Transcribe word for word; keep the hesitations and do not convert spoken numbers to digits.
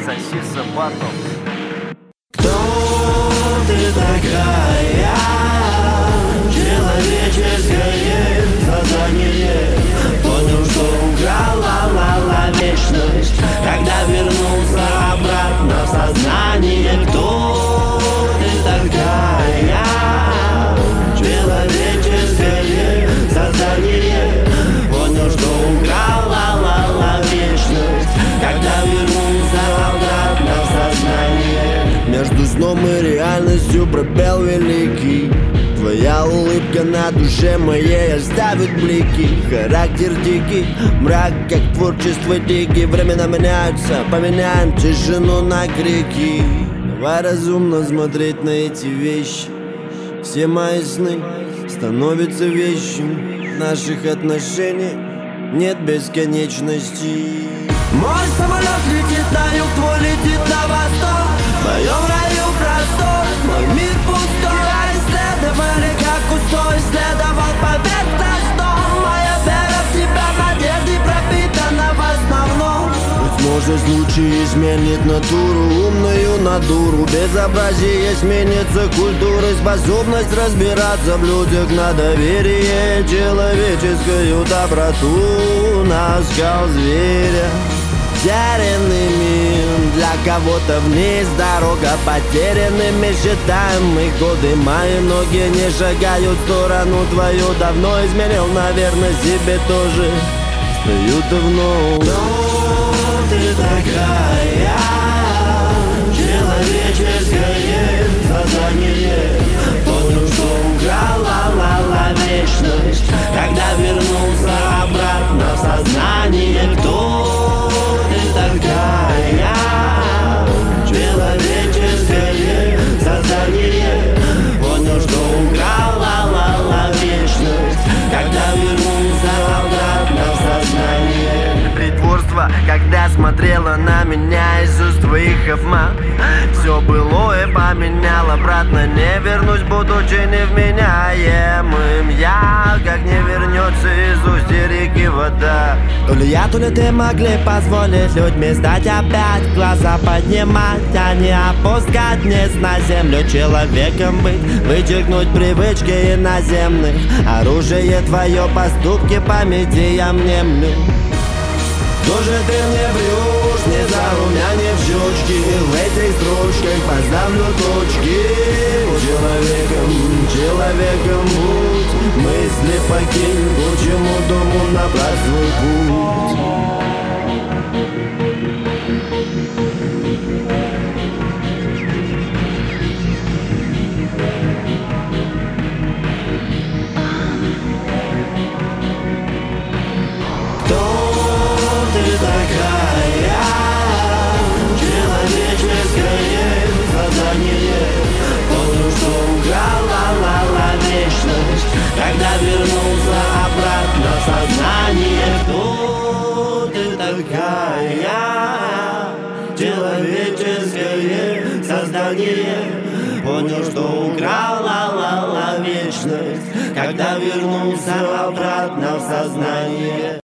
Сосиса батл. Кто ты такая? Человеческое создание. Понял, что украла ла-ла вечность, когда вернулся обратно в сознание. Кто ты такая? Человеческое создание. Понял, что украла ла-ла вечность, когда вернулся обратно в сознание. Между сном и реальностью пробел великий. Твоя улыбка на душе моей оставит блики. Характер дикий, мрак, как творчество дикий. Времена меняются, поменяем тишину на крики. Давай разумно смотреть на эти вещи. Все мои сны становятся вещами. Наших отношений нет бесконечности. Мой самолет летит на юг, твой летит на восток. В моем раю простор, мой мир пустой. Исследовали, как устой, исследовал поверхностно. Моя вера в тебя, надежды пропитана в основном. Быть может, случай изменит натуру, умную на дуру. Безобразие сменится культурой, способность разбираться в людях на доверие, человеческую доброту на скал зверя. Потерянный мир, для кого-то вниз дорога потерянными считаем мы годы. Мои ноги не шагают в сторону твою. Давно изменил, наверное, себе тоже. Стою давно. Кто ты такая? Человеческое создание. Понял, что украла ла-ла вечность, когда вернулся обратно в сознание. Кто такая? Человеческое создание. Понял, что украла ла-ла вечность, когда вернулся обратно в сознание. Притворство, когда смотрела на меня из уст твоих обман. Все былое поменял, обратно не вернусь, будучи невменяемым. Я, как не вернется из устья реки вода. То ли я, то ли ты могли позволить людьми стать опять, глаза поднимать, а не опускать вниз на землю. Человеком быть, вычеркнуть привычки иноземных. Оружие твое, поступки памяти я внемлю. Кто же ты мне врешь, не зарумянив щечки? В этих строчках поставлю точки. Человеком, человеком будь, мысли покинь, к лучшему дому направь свой путь. Такая человеческое создание. Понял, что украла ла-ла вечность, когда вернулся обратно в сознание. Кто ты такая? Человеческое создание. Понял, что украла ла-ла вечность, когда вернулся обратно в сознание.